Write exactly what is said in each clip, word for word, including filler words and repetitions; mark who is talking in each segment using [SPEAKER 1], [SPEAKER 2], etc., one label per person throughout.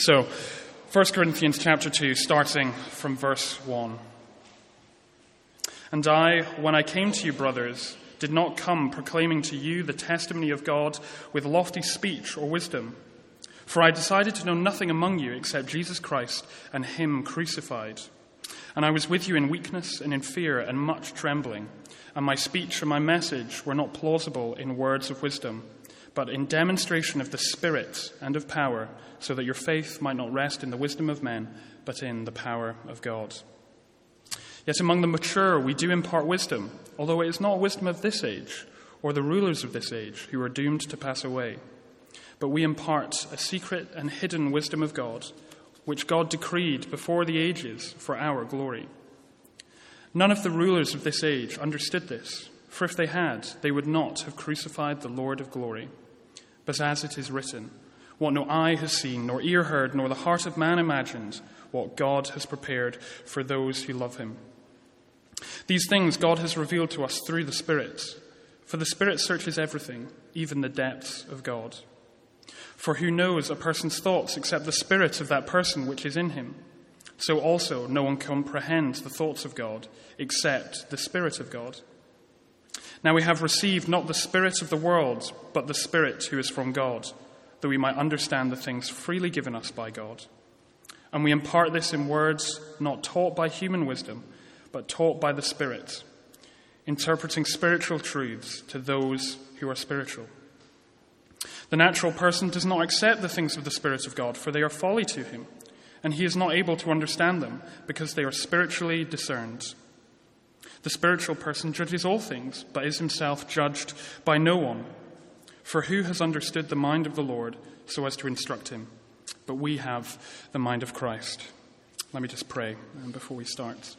[SPEAKER 1] So, First Corinthians chapter two, starting from verse one. And I, when I came to you, brothers, did not come proclaiming to you the testimony of God with lofty speech or wisdom. For I decided to know nothing among you except Jesus Christ and him crucified. And I was with you in weakness and in fear and much trembling. And my speech and my message were not plausible in words of wisdom, but in demonstration of the Spirit and of power, so that your faith might not rest in the wisdom of men, but in the power of God. Yet among the mature we do impart wisdom, although it is not wisdom of this age, or the rulers of this age, who are doomed to pass away. But we impart a secret and hidden wisdom of God, which God decreed before the ages for our glory. None of the rulers of this age understood this, for if they had, they would not have crucified the Lord of glory. But as it is written, what no eye has seen, nor ear heard, nor the heart of man imagined, what God has prepared for those who love him. These things God has revealed to us through the Spirit, for the Spirit searches everything, even the depths of God. For who knows a person's thoughts except the spirit of that person which is in him? So also no one comprehends the thoughts of God except the Spirit of God. Now we have received not the spirit of the world, but the Spirit who is from God, that we might understand the things freely given us by God. And we impart this in words not taught by human wisdom, but taught by the Spirit, interpreting spiritual truths to those who are spiritual. The natural person does not accept the things of the Spirit of God, for they are folly to him, and he is not able to understand them, because they are spiritually discerned. The spiritual person judges all things, but is himself judged by no one. For who has understood the mind of the Lord so as to instruct him? But we have the mind of Christ. Let me just pray before we start.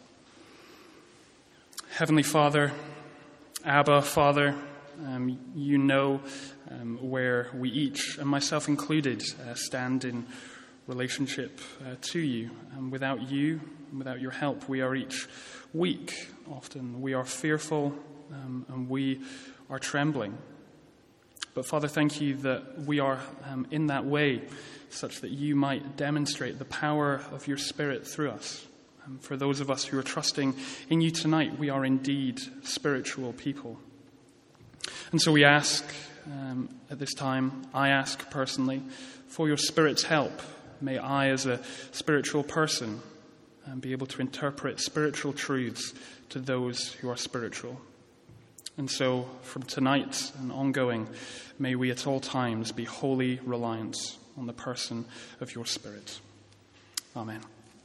[SPEAKER 1] Heavenly Father, Abba, Father, um, you know um, where we each, and myself included, uh, stand in relationship uh, to you. And without you, without your help, we are each weak. Often we are fearful um, and we are trembling. But Father, thank you that we are um, in that way, such that you might demonstrate the power of your Spirit through us. Um, for those of us who are trusting in you tonight, we are indeed spiritual people. And so we ask um, at this time, I ask personally, for your Spirit's help. May I, as a spiritual person, um, be able to interpret spiritual truths to those who are spiritual. And so, from tonight and ongoing, may we at all times be wholly reliant on the person of your Spirit. Amen.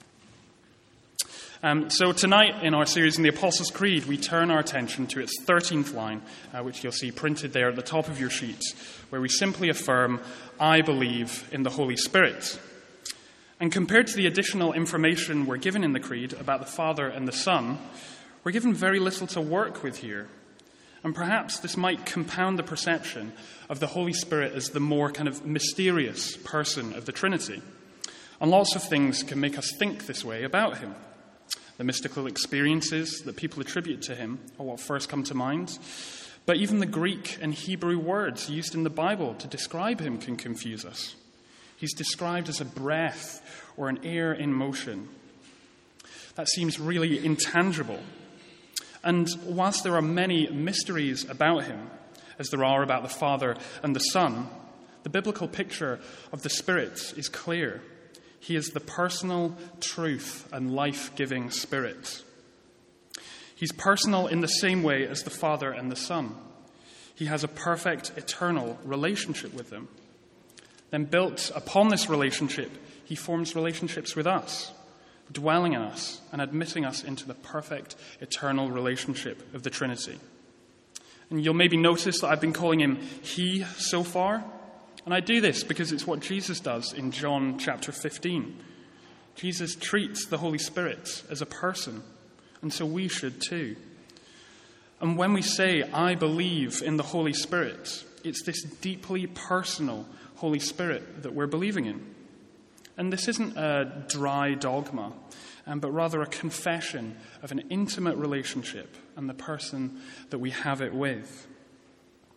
[SPEAKER 1] Um, so tonight, in our series in the Apostles' Creed, we turn our attention to its thirteenth line, uh, which you'll see printed there at the top of your sheet, where we simply affirm, I believe in the Holy Spirit. And compared to the additional information we're given in the Creed about the Father and the Son, we're given very little to work with here. And perhaps this might compound the perception of the Holy Spirit as the more kind of mysterious person of the Trinity. And lots of things can make us think this way about him. The mystical experiences that people attribute to him are what first come to mind. But even the Greek and Hebrew words used in the Bible to describe him can confuse us. He's described as a breath or an air in motion. That seems really intangible. And whilst there are many mysteries about him, as there are about the Father and the Son, the biblical picture of the Spirit is clear. He is the personal truth and life-giving Spirit. He's personal in the same way as the Father and the Son. He has a perfect, eternal relationship with them. Then built upon this relationship, he forms relationships with us, dwelling in us and admitting us into the perfect, eternal relationship of the Trinity. And you'll maybe notice that I've been calling him he so far. And I do this because it's what Jesus does in John chapter fifteen. Jesus treats the Holy Spirit as a person, and so we should too. And when we say, I believe in the Holy Spirit, it's this deeply personal Holy Spirit that we're believing in. And this isn't a dry dogma, um, but rather a confession of an intimate relationship and the person that we have it with.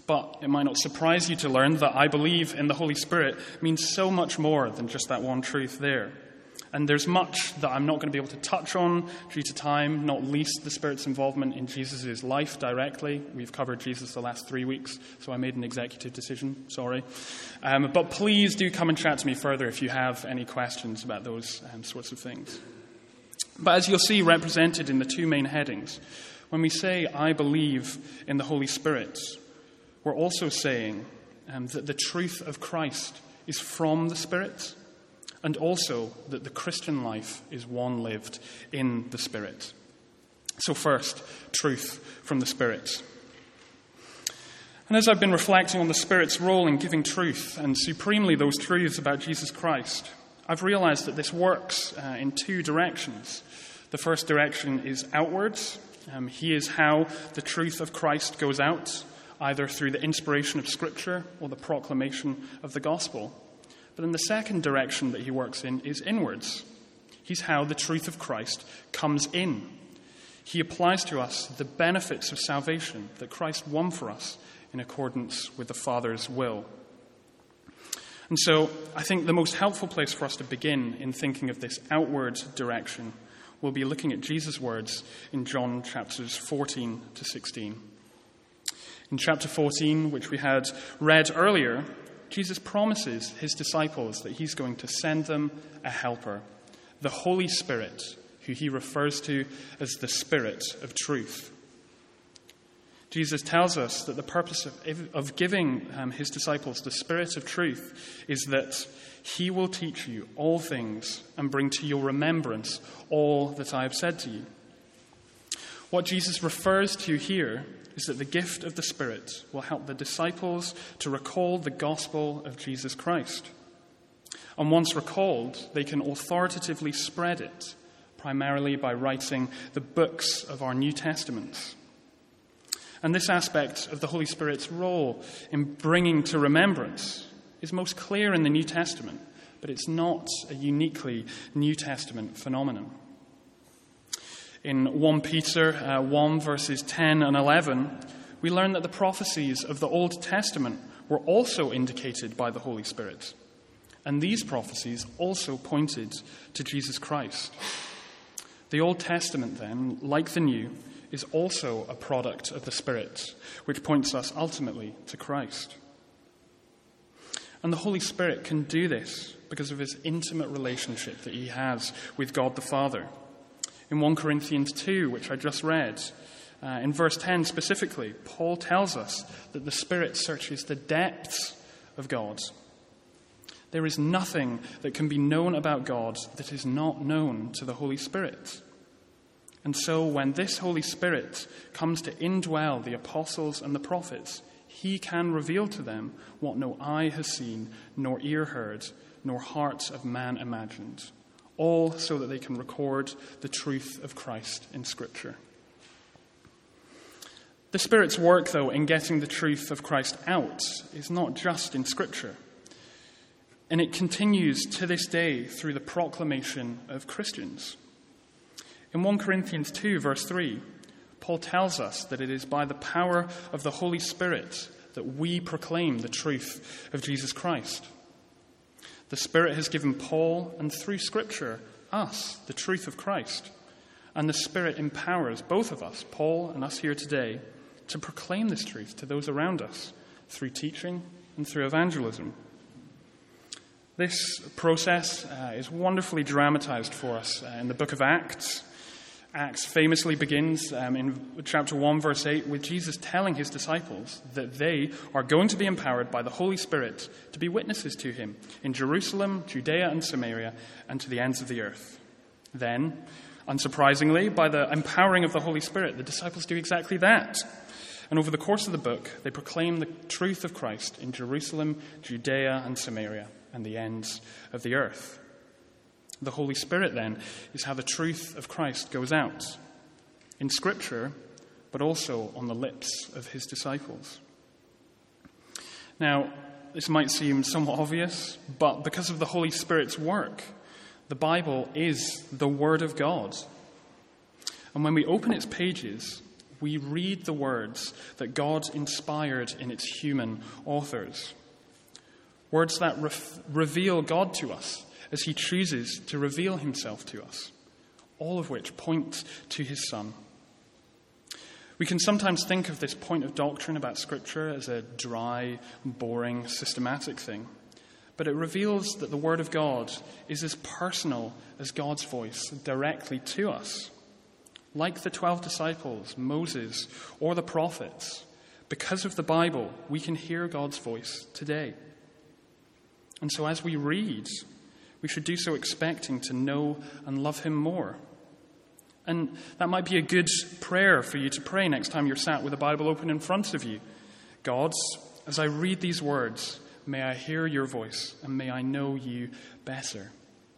[SPEAKER 1] But it might not surprise you to learn that I believe in the Holy Spirit means so much more than just that one truth there. And there's much that I'm not going to be able to touch on due to time, not least the Spirit's involvement in Jesus' life directly. We've covered Jesus the last three weeks, so I made an executive decision, sorry. Um, but please do come and chat to me further if you have any questions about those um, sorts of things. But as you'll see represented in the two main headings, when we say, I believe in the Holy Spirit, we're also saying um, that the truth of Christ is from the Spirit, and also that the Christian life is one lived in the Spirit. So first, truth from the Spirit. And as I've been reflecting on the Spirit's role in giving truth, and supremely those truths about Jesus Christ, I've realized that this works uh, in two directions. The first direction is outwards. Um, he is how the truth of Christ goes out, either through the inspiration of Scripture or the proclamation of the gospel. But in the second direction that he works in is inwards. He's how the truth of Christ comes in. He applies to us the benefits of salvation that Christ won for us in accordance with the Father's will. And so I think the most helpful place for us to begin in thinking of this outward direction will be looking at Jesus' words in John chapters fourteen to sixteen. In chapter fourteen, which we had read earlier, Jesus promises his disciples that he's going to send them a helper, the Holy Spirit, who he refers to as the Spirit of truth. Jesus tells us that the purpose of, of giving um, his disciples the Spirit of truth is that he will teach you all things and bring to your remembrance all that I have said to you. What Jesus refers to here is that the gift of the Spirit will help the disciples to recall the gospel of Jesus Christ. And once recalled, they can authoritatively spread it, primarily by writing the books of our New Testament. And this aspect of the Holy Spirit's role in bringing to remembrance is most clear in the New Testament, but it's not a uniquely New Testament phenomenon. In First Peter uh, one, verses ten and eleven, we learn that the prophecies of the Old Testament were also indicated by the Holy Spirit. And these prophecies also pointed to Jesus Christ. The Old Testament, then, like the New, is also a product of the Spirit, which points us ultimately to Christ. And the Holy Spirit can do this because of his intimate relationship that he has with God the Father. In First Corinthians two, which I just read, uh, in verse ten specifically, Paul tells us that the Spirit searches the depths of God. There is nothing that can be known about God that is not known to the Holy Spirit. And so when this Holy Spirit comes to indwell the apostles and the prophets, he can reveal to them what no eye has seen, nor ear heard, nor heart of man imagined. All so that they can record the truth of Christ in Scripture. The Spirit's work, though, in getting the truth of Christ out is not just in Scripture. And it continues to this day through the proclamation of Christians. In First Corinthians two, verse three, Paul tells us that it is by the power of the Holy Spirit that we proclaim the truth of Jesus Christ. The Spirit has given Paul, and through Scripture, us, the truth of Christ. And the Spirit empowers both of us, Paul and us here today, to proclaim this truth to those around us through teaching and through evangelism. This process uh, is wonderfully dramatized for us uh, in the book of Acts. Acts famously begins um, in chapter one, verse eight, with Jesus telling his disciples that they are going to be empowered by the Holy Spirit to be witnesses to him in Jerusalem, Judea, and Samaria, and to the ends of the earth. Then, unsurprisingly, by the empowering of the Holy Spirit, the disciples do exactly that. And over the course of the book, they proclaim the truth of Christ in Jerusalem, Judea, and Samaria, and the ends of the earth. The Holy Spirit, then, is how the truth of Christ goes out in Scripture, but also on the lips of his disciples. Now, this might seem somewhat obvious, but because of the Holy Spirit's work, the Bible is the Word of God. And when we open its pages, we read the words that God inspired in its human authors. Words that re- reveal God to us as he chooses to reveal himself to us, all of which point to his Son. We can sometimes think of this point of doctrine about Scripture as a dry, boring, systematic thing, but it reveals that the Word of God is as personal as God's voice directly to us. Like the twelve disciples, Moses, or the prophets, because of the Bible, we can hear God's voice today. And so as we read, we should do so expecting to know and love him more. And that might be a good prayer for you to pray next time you're sat with the Bible open in front of you. God, as I read these words, may I hear your voice and may I know you better.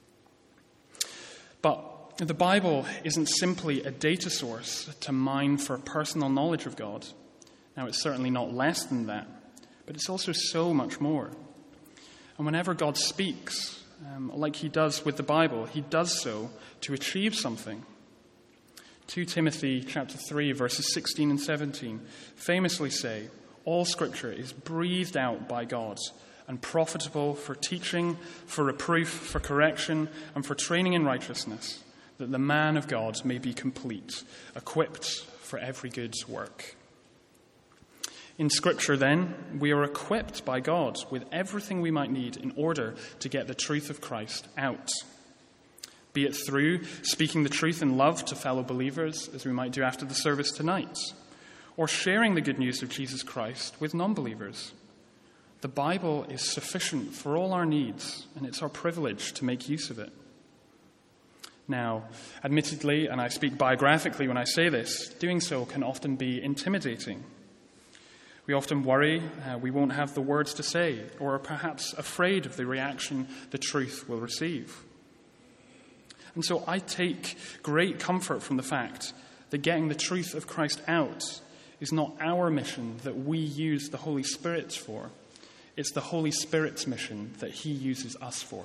[SPEAKER 1] But the Bible isn't simply a data source to mine for personal knowledge of God. Now, it's certainly not less than that, but it's also so much more. And whenever God speaks, um, like he does with the Bible, he does so to achieve something. Second Timothy chapter three, verses sixteen and seventeen famously say, all Scripture is breathed out by God and profitable for teaching, for reproof, for correction, and for training in righteousness, that the man of God may be complete, equipped for every good work. In Scripture, then, we are equipped by God with everything we might need in order to get the truth of Christ out. Be it through speaking the truth in love to fellow believers, as we might do after the service tonight, or sharing the good news of Jesus Christ with non-believers. The Bible is sufficient for all our needs, and it's our privilege to make use of it. Now, admittedly, and I speak biographically when I say this, doing so can often be intimidating. We often worry uh, we won't have the words to say, or are perhaps afraid of the reaction the truth will receive. And so I take great comfort from the fact that getting the truth of Christ out is not our mission that we use the Holy Spirit for. It's the Holy Spirit's mission that he uses us for.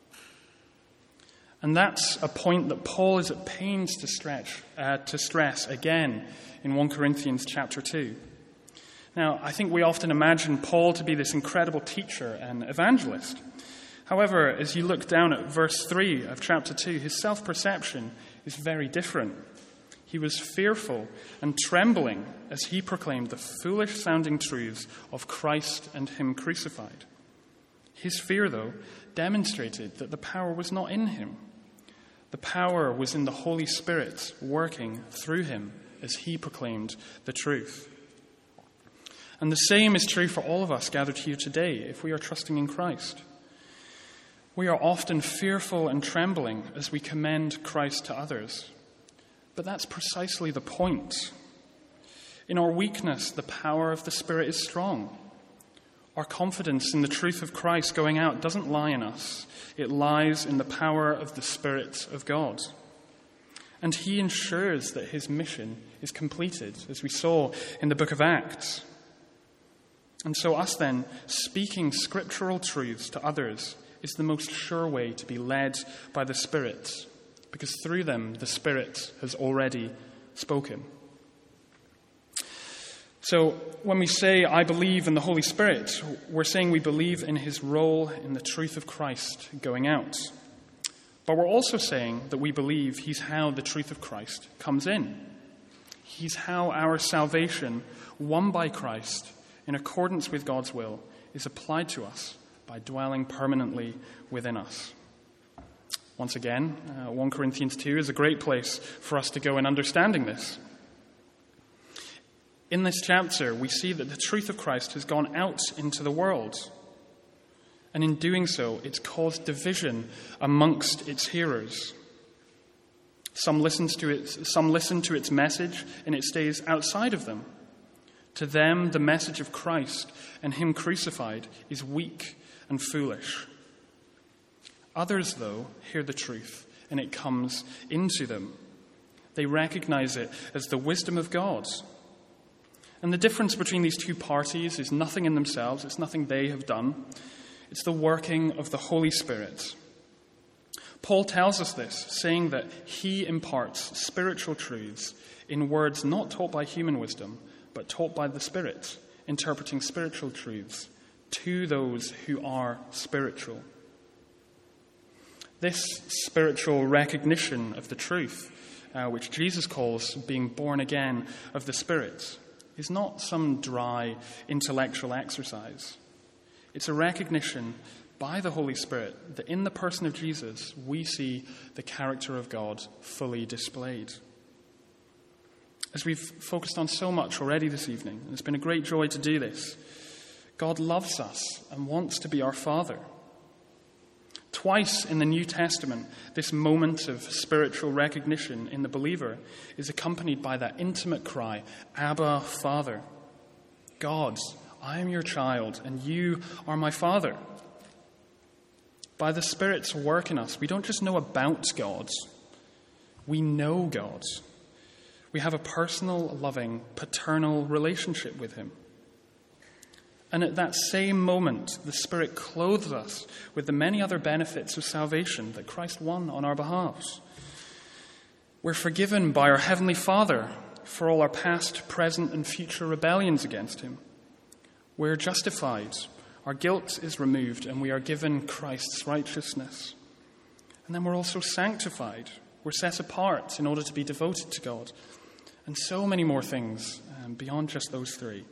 [SPEAKER 1] And that's a point that Paul is at pains to stretch, uh, to stress again in First Corinthians chapter two. Now, I think we often imagine Paul to be this incredible teacher and evangelist. However, as you look down at verse three of chapter two, his self-perception is very different. He was fearful and trembling as he proclaimed the foolish-sounding truths of Christ and him crucified. His fear, though, demonstrated that the power was not in him. The power was in the Holy Spirit working through him as he proclaimed the truth. And the same is true for all of us gathered here today if we are trusting in Christ. We are often fearful and trembling as we commend Christ to others. But that's precisely the point. In our weakness, the power of the Spirit is strong. Our confidence in the truth of Christ going out doesn't lie in us. It lies in the power of the Spirit of God. And he ensures that his mission is completed, as we saw in the book of Acts. And so us then, speaking scriptural truths to others is the most sure way to be led by the Spirit, because through them the Spirit has already spoken. So when we say, I believe in the Holy Spirit, we're saying we believe in his role in the truth of Christ going out. But we're also saying that we believe he's how the truth of Christ comes in. He's how our salvation, won by Christ, in accordance with God's will, is applied to us by dwelling permanently within us. Once again, uh, First Corinthians two is a great place for us to go in understanding this. In this chapter, we see that the truth of Christ has gone out into the world. And in doing so, it's caused division amongst its hearers. Some listens to it, some listen to its message, and it stays outside of them. To them, the message of Christ and him crucified is weak and foolish. Others, though, hear the truth, and it comes into them. They recognize it as the wisdom of God. And the difference between these two parties is nothing in themselves. It's nothing they have done. It's the working of the Holy Spirit. Paul tells us this, saying that he imparts spiritual truths in words not taught by human wisdom, but taught by the Spirit, interpreting spiritual truths to those who are spiritual. This spiritual recognition of the truth, uh, which Jesus calls being born again of the Spirit, is not some dry intellectual exercise. It's a recognition by the Holy Spirit that in the person of Jesus we see the character of God fully displayed. As we've focused on so much already this evening, and it's been a great joy to do this, God loves us and wants to be our Father. Twice in the New Testament, this moment of spiritual recognition in the believer is accompanied by that intimate cry, Abba, Father. God, I am your child, and you are my Father. By the Spirit's work in us, we don't just know about God, we know God. We have a personal, loving, paternal relationship with him. And at that same moment, the Spirit clothes us with the many other benefits of salvation that Christ won on our behalf. We're forgiven by our Heavenly Father for all our past, present, and future rebellions against him. We're justified. Our guilt is removed, and we are given Christ's righteousness. And then we're also sanctified. We're set apart in order to be devoted to God. And so many more things um, beyond just those three.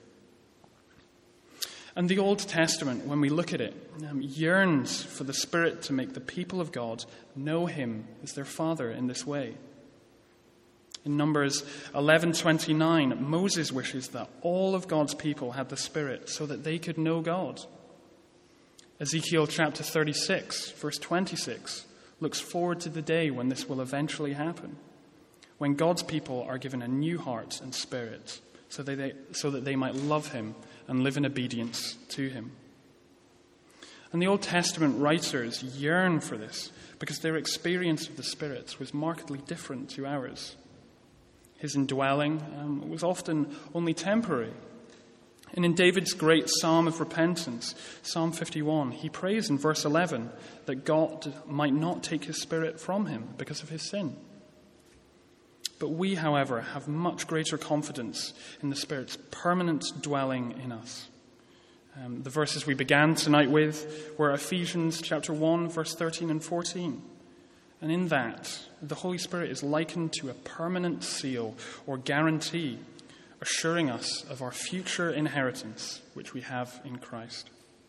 [SPEAKER 1] And the Old Testament, when we look at it, um, yearns for the Spirit to make the people of God know him as their Father in this way. In Numbers eleven twenty-nine, Moses wishes that all of God's people had the Spirit so that they could know God. Ezekiel chapter thirty-six, verse twenty-six, looks forward to the day when this will eventually happen, when God's people are given a new heart and spirit so that they, so that they might love him and live in obedience to him. And the Old Testament writers yearn for this because their experience of the Spirit was markedly different to ours. His indwelling um, was often only temporary. And in David's great psalm of repentance, Psalm fifty-one, he prays in verse eleven that God might not take his Spirit from him because of his sin. But we, however, have much greater confidence in the Spirit's permanent dwelling in us. Um, the verses we began tonight with were Ephesians chapter one, verse thirteen and fourteen. And in that, the Holy Spirit is likened to a permanent seal or guarantee, assuring us of our future inheritance, which we have in Christ.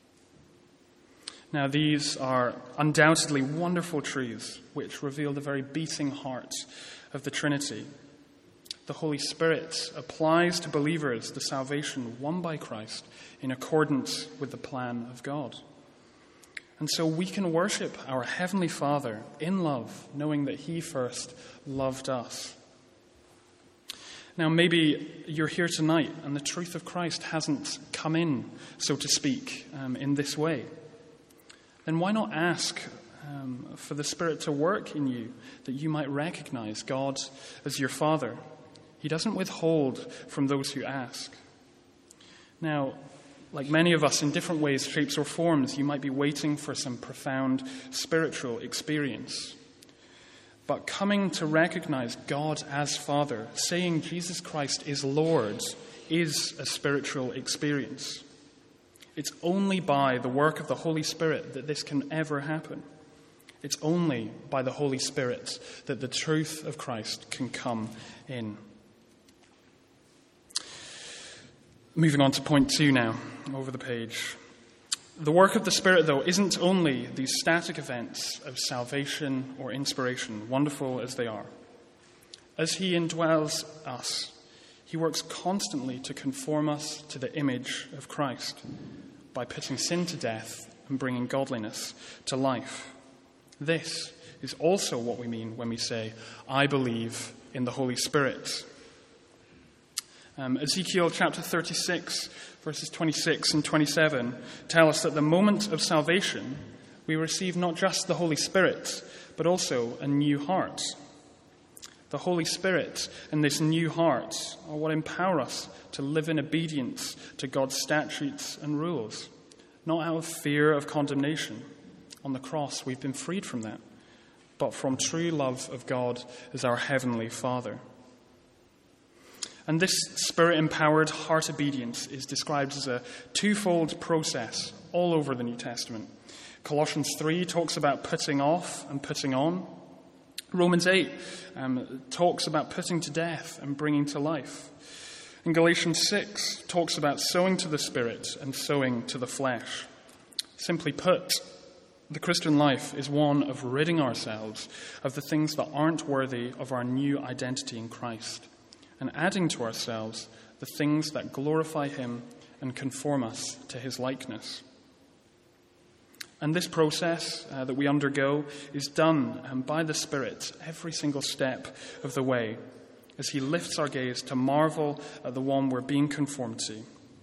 [SPEAKER 1] Now, these are undoubtedly wonderful truths which reveal the very beating heart of the Trinity. The Holy Spirit applies to believers the salvation won by Christ in accordance with the plan of God. And so we can worship our Heavenly Father in love, knowing that he first loved us. Now, maybe you're here tonight and the truth of Christ hasn't come in, so to speak, um, in this way. Then why not ask um, for the Spirit to work in you, that you might recognize God as your Father? He doesn't withhold from those who ask. Now, like many of us in different ways, shapes, or forms, you might be waiting for some profound spiritual experience. But coming to recognize God as Father, saying Jesus Christ is Lord, is a spiritual experience. It's only by the work of the Holy Spirit that this can ever happen. It's only by the Holy Spirit that the truth of Christ can come in. Moving on to point two now, over the page. The work of the Spirit, though, isn't only these static events of salvation or inspiration, wonderful as they are. As he indwells us, he works constantly to conform us to the image of Christ by putting sin to death and bringing godliness to life. This is also what we mean when we say, I believe in the Holy Spirit. Um, Ezekiel chapter thirty-six, verses twenty-six and twenty-seven tell us that the moment of salvation, we receive not just the Holy Spirit, but also a new heart. The Holy Spirit and this new heart are what empower us to live in obedience to God's statutes and rules, not out of fear of condemnation. On the cross, we've been freed from that, but from true love of God as our Heavenly Father. And this Spirit-empowered heart obedience is described as a twofold process all over the New Testament. Colossians three talks about putting off and putting on. Romans eight um, talks about putting to death and bringing to life. And Galatians six talks about sowing to the Spirit and sowing to the flesh. Simply put, the Christian life is one of ridding ourselves of the things that aren't worthy of our new identity in Christ, and adding to ourselves the things that glorify him and conform us to his likeness. And this process uh, that we undergo is done um, by the Spirit every single step of the way, as he lifts our gaze to marvel at the one we're being conformed to.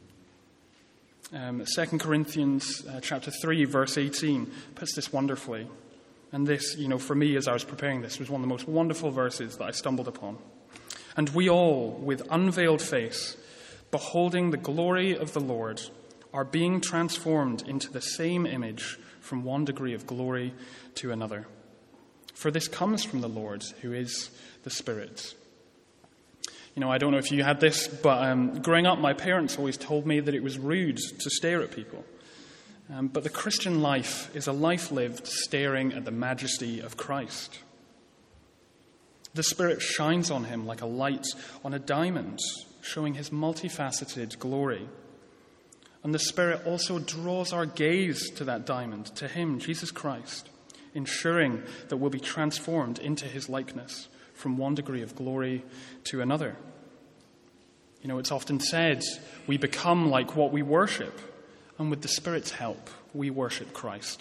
[SPEAKER 1] Um, Second Corinthians uh, chapter three, verse eighteen puts this wonderfully. And this, you know, for me as I was preparing this, was one of the most wonderful verses that I stumbled upon. And we all, with unveiled face, beholding the glory of the Lord, are being transformed into the same image from one degree of glory to another. For this comes from the Lord, who is the Spirit. You know, I don't know if you had this, but um, growing up, my parents always told me that it was rude to stare at people. Um, but the Christian life is a life lived staring at the majesty of Christ. The Spirit shines on him like a light on a diamond, showing his multifaceted glory. And the Spirit also draws our gaze to that diamond, to him, Jesus Christ, ensuring that we'll be transformed into his likeness from one degree of glory to another. You know, it's often said we become like what we worship, and with the Spirit's help, we worship Christ.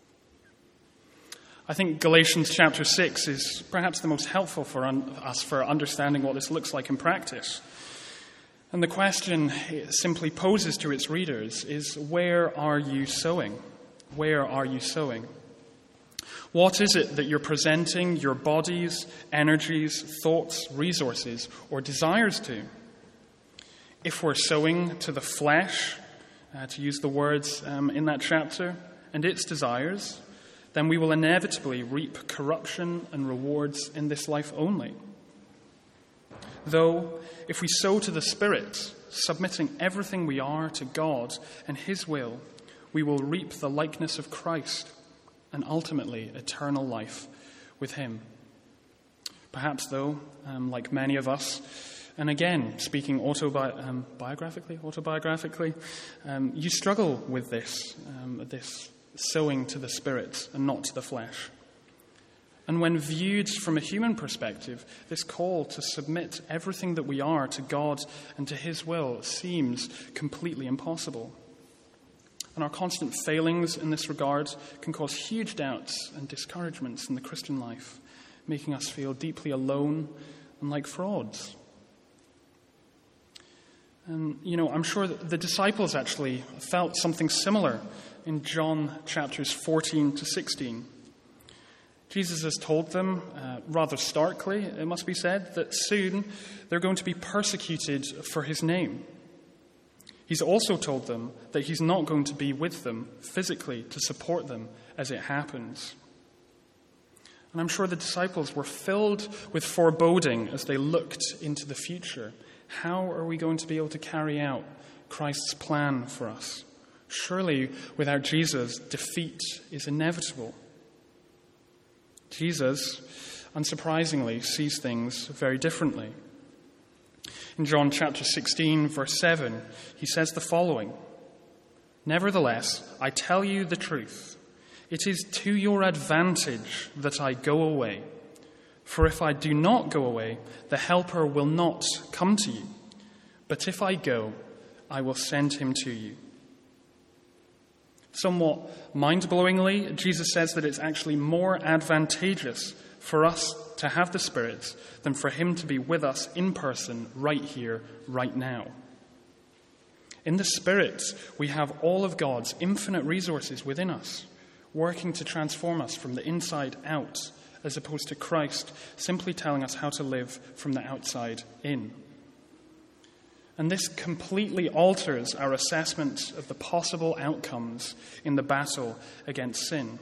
[SPEAKER 1] I think Galatians chapter six is perhaps the most helpful for un- us for understanding what this looks like in practice. And the question it simply poses to its readers is, where are you sowing? Where are you sowing? What is it that you're presenting your bodies, energies, thoughts, resources, or desires to? If we're sowing to the flesh, uh, to use the words um, in that chapter, and its desires, then we will inevitably reap corruption and rewards in this life only. Though, if we sow to the Spirit, submitting everything we are to God and his will, we will reap the likeness of Christ and ultimately eternal life with him. Perhaps, though, um, like many of us, and again, speaking autobi- um, biographically, autobiographically, um, you struggle with this, um, this sowing to the Spirit and not to the flesh. And when viewed from a human perspective, this call to submit everything that we are to God and to his will seems completely impossible. And our constant failings in this regard can cause huge doubts and discouragements in the Christian life, making us feel deeply alone and like frauds. And, you know, I'm sure that the disciples actually felt something similar in John chapters fourteen to sixteen. Jesus has told them, uh, rather starkly, it must be said, that soon they're going to be persecuted for his name. He's also told them that he's not going to be with them physically to support them as it happens. And I'm sure the disciples were filled with foreboding as they looked into the future. How are we going to be able to carry out Christ's plan for us? Surely, without Jesus, defeat is inevitable. Jesus, unsurprisingly, sees things very differently. In John chapter sixteen, verse seven, he says the following: "Nevertheless, I tell you the truth. It is to your advantage that I go away. For if I do not go away, the Helper will not come to you. But if I go, I will send him to you." Somewhat mind-blowingly, Jesus says that it's actually more advantageous for us to have the Spirit than for him to be with us in person right here, right now. In the Spirit, we have all of God's infinite resources within us, working to transform us from the inside out, as opposed to Christ simply telling us how to live from the outside in. And this completely alters our assessment of the possible outcomes in the battle against sin.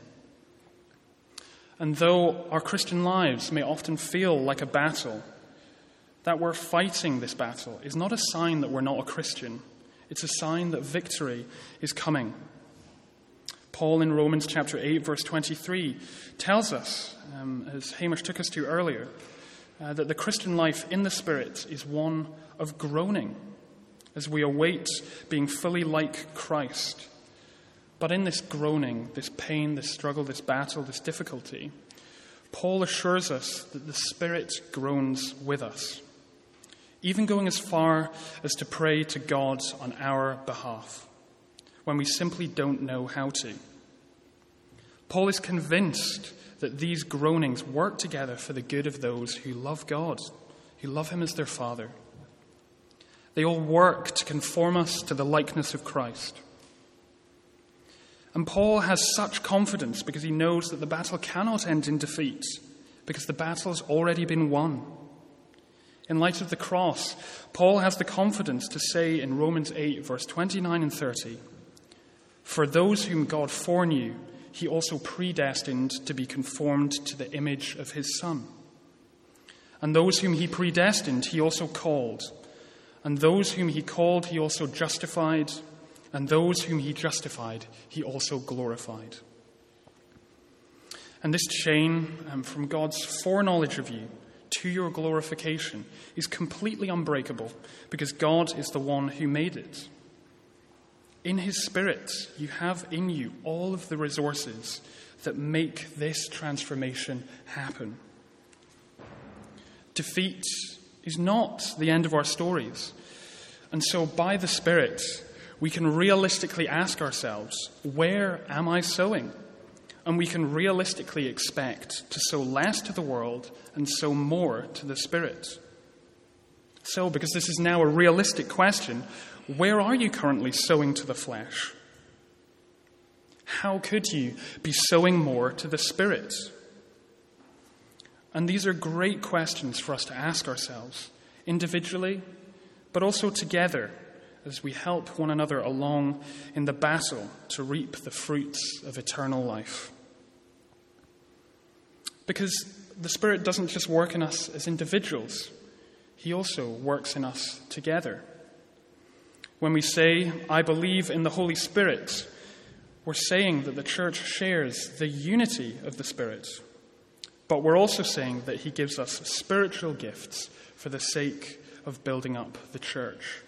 [SPEAKER 1] And though our Christian lives may often feel like a battle, that we're fighting this battle is not a sign that we're not a Christian. It's a sign that victory is coming. Paul in Romans chapter eight, verse twenty-three, tells us, um, as Hamish took us to earlier, uh, that the Christian life in the Spirit is one of groaning as we await being fully like Christ. But in this groaning, this pain, this struggle, this battle, this difficulty, Paul assures us that the Spirit groans with us, even going as far as to pray to God on our behalf when we simply don't know how to. Paul is convinced that these groanings work together for the good of those who love God, who love him as their Father. They all work to conform us to the likeness of Christ. And Paul has such confidence because he knows that the battle cannot end in defeat, because the battle has already been won. In light of the cross, Paul has the confidence to say in Romans eight, verse twenty-nine and thirty, "For those whom God foreknew, he also predestined to be conformed to the image of his Son. And those whom he predestined, he also called. And those whom he called, he also justified. And those whom he justified, he also glorified." And this chain um, from God's foreknowledge of you to your glorification is completely unbreakable because God is the one who made it. In his Spirit, you have in you all of the resources that make this transformation happen. Defeat is not the end of our stories. And so by the Spirit, we can realistically ask ourselves, where am I sowing? And we can realistically expect to sow less to the world and sow more to the Spirit. So, because this is now a realistic question, where are you currently sowing to the flesh? How could you be sowing more to the Spirit? And these are great questions for us to ask ourselves, individually, but also together, as we help one another along in the battle to reap the fruits of eternal life. Because the Spirit doesn't just work in us as individuals, he also works in us together. When we say, "I believe in the Holy Spirit," we're saying that the church shares the unity of the Spirit, but we're also saying that he gives us spiritual gifts for the sake of building up the church.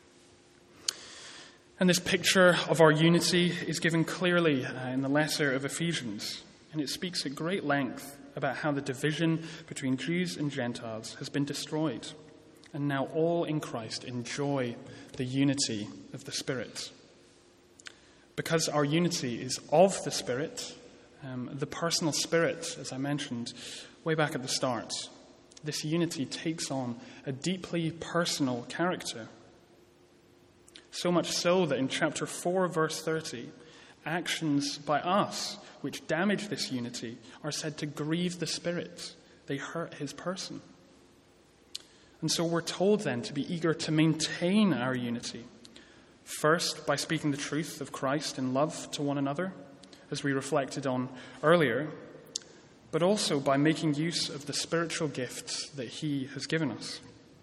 [SPEAKER 1] And this picture of our unity is given clearly uh, in the letter of Ephesians, and it speaks at great length about how the division between Jews and Gentiles has been destroyed, and now all in Christ enjoy the unity of the Spirit. Because our unity is of the Spirit, um, the personal Spirit, as I mentioned way back at the start, this unity takes on a deeply personal character. So much so that in chapter four, verse thirty, actions by us which damage this unity are said to grieve the Spirit. They hurt his person. And so we're told then to be eager to maintain our unity. First, by speaking the truth of Christ in love to one another, as we reflected on earlier, but also by making use of the spiritual gifts that he has given us.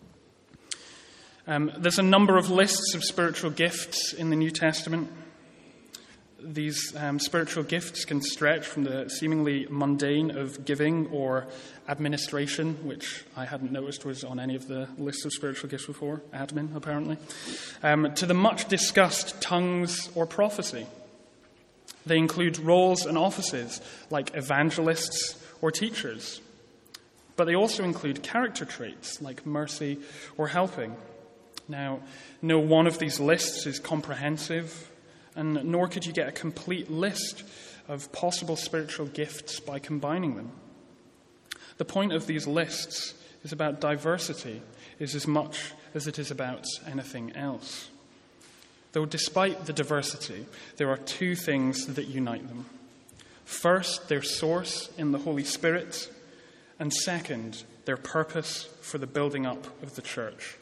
[SPEAKER 1] Um, there's a number of lists of spiritual gifts in the New Testament. These um, spiritual gifts can stretch from the seemingly mundane of giving or administration, which I hadn't noticed was on any of the lists of spiritual gifts before, admin apparently, um, to the much discussed tongues or prophecy. They include roles and offices like evangelists or teachers, but they also include character traits like mercy or helping. Now, no one of these lists is comprehensive, and nor could you get a complete list of possible spiritual gifts by combining them. The point of these lists is about diversity is as much as it is about anything else. Though despite the diversity, there are two things that unite them. First, their source in the Holy Spirit, and second, their purpose for the building up of the church.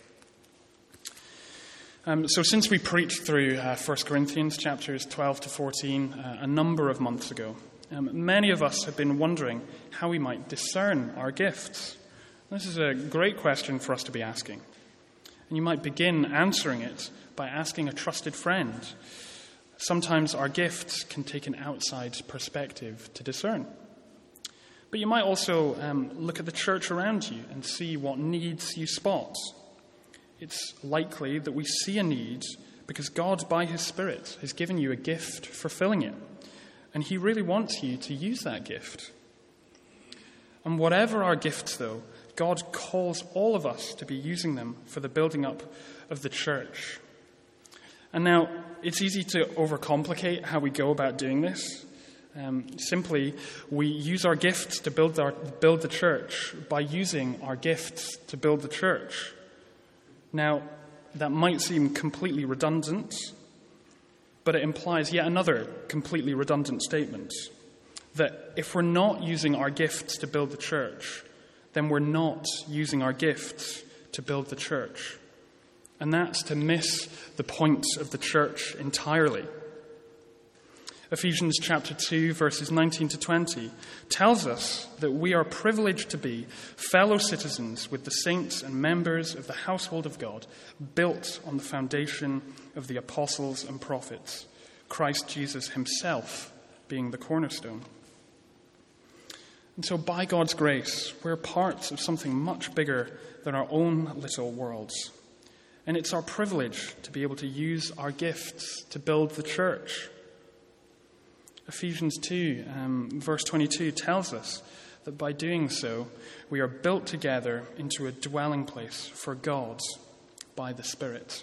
[SPEAKER 1] Um, so since we preached through uh, First Corinthians chapters twelve to fourteen uh, a number of months ago, um, many of us have been wondering how we might discern our gifts. This is a great question for us to be asking. And you might begin answering it by asking a trusted friend. Sometimes our gifts can take an outside perspective to discern. But you might also um, look at the church around you and see what needs you spot. It's likely that we see a need because God, by his Spirit, has given you a gift for filling it. And he really wants you to use that gift. And whatever our gifts, though, God calls all of us to be using them for the building up of the church. And now, it's easy to overcomplicate how we go about doing this. Um, simply, we use our gifts to build our build the church by using our gifts to build the church. Now, that might seem completely redundant, but it implies yet another completely redundant statement, that if we're not using our gifts to build the church, then we're not using our gifts to build the church. And that's to miss the point of the church entirely. Ephesians chapter two, verses nineteen to twenty, tells us that we are privileged to be fellow citizens with the saints and members of the household of God, built on the foundation of the apostles and prophets, Christ Jesus himself being the cornerstone. And so by God's grace, we're parts of something much bigger than our own little worlds. And it's our privilege to be able to use our gifts to build the church. Ephesians two, um, verse twenty-two tells us that by doing so, we are built together into a dwelling place for God by the Spirit.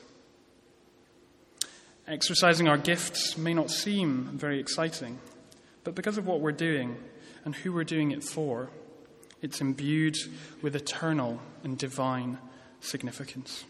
[SPEAKER 1] Exercising our gifts may not seem very exciting, but because of what we're doing and who we're doing it for, it's imbued with eternal and divine significance.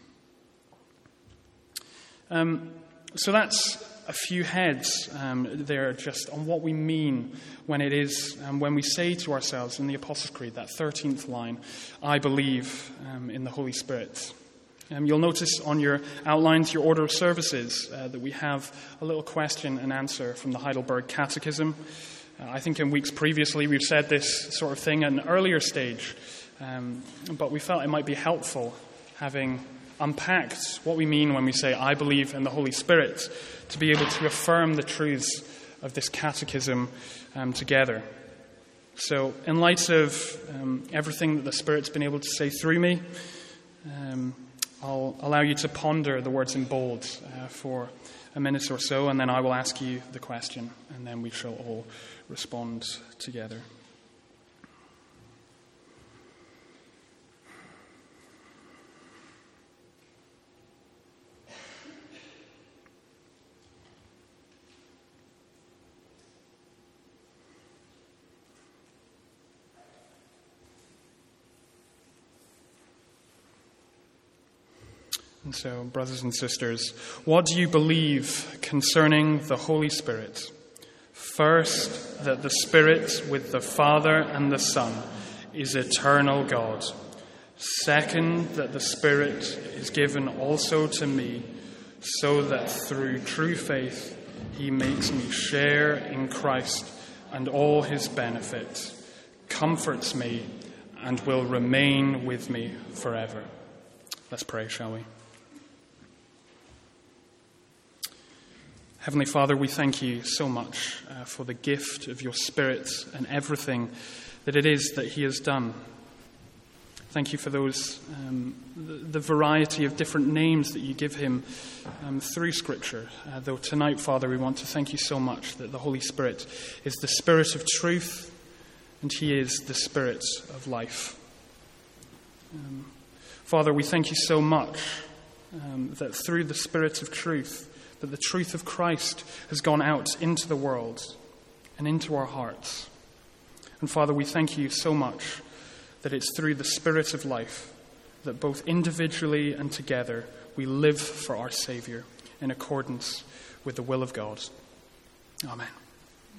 [SPEAKER 1] Um, so that's a few heads um, there just on what we mean when it is, um, when we say to ourselves in the Apostles' Creed, that thirteenth line, I believe um, in the Holy Spirit. Um, you'll notice on your outlines, your order of services, uh, that we have a little question and answer from the Heidelberg Catechism. Uh, I think in weeks previously we've said this sort of thing at an earlier stage, um, but we felt it might be helpful having unpacked what we mean when we say, I believe in the Holy Spirit, to be able to affirm the truths of this catechism um, together. So in light of um, everything that the Spirit's been able to say through me, um, I'll allow you to ponder the words in bold uh, for a minute or so, and then I will ask you the question, and then we shall all respond together. And so, brothers and sisters, what do you believe concerning the Holy Spirit? First, that the Spirit with the Father and the Son is eternal God. Second, that the Spirit is given also to me, so that through true faith he makes me share in Christ and all his benefits, comforts me, and will remain with me forever. Let's pray, shall we? Heavenly Father, we thank you so much uh, for the gift of your Spirit and everything that it is that he has done. Thank you for those, um, the, the variety of different names that you give him um, through Scripture. Uh, though tonight, Father, we want to thank you so much that the Holy Spirit is the Spirit of truth and he is the Spirit of life. Um, Father, we thank you so much um, that through the Spirit of truth, that the truth of Christ has gone out into the world and into our hearts. And Father, we thank you so much that it's through the Spirit of life that both individually and together we live for our Saviour in accordance with the will of God. Amen.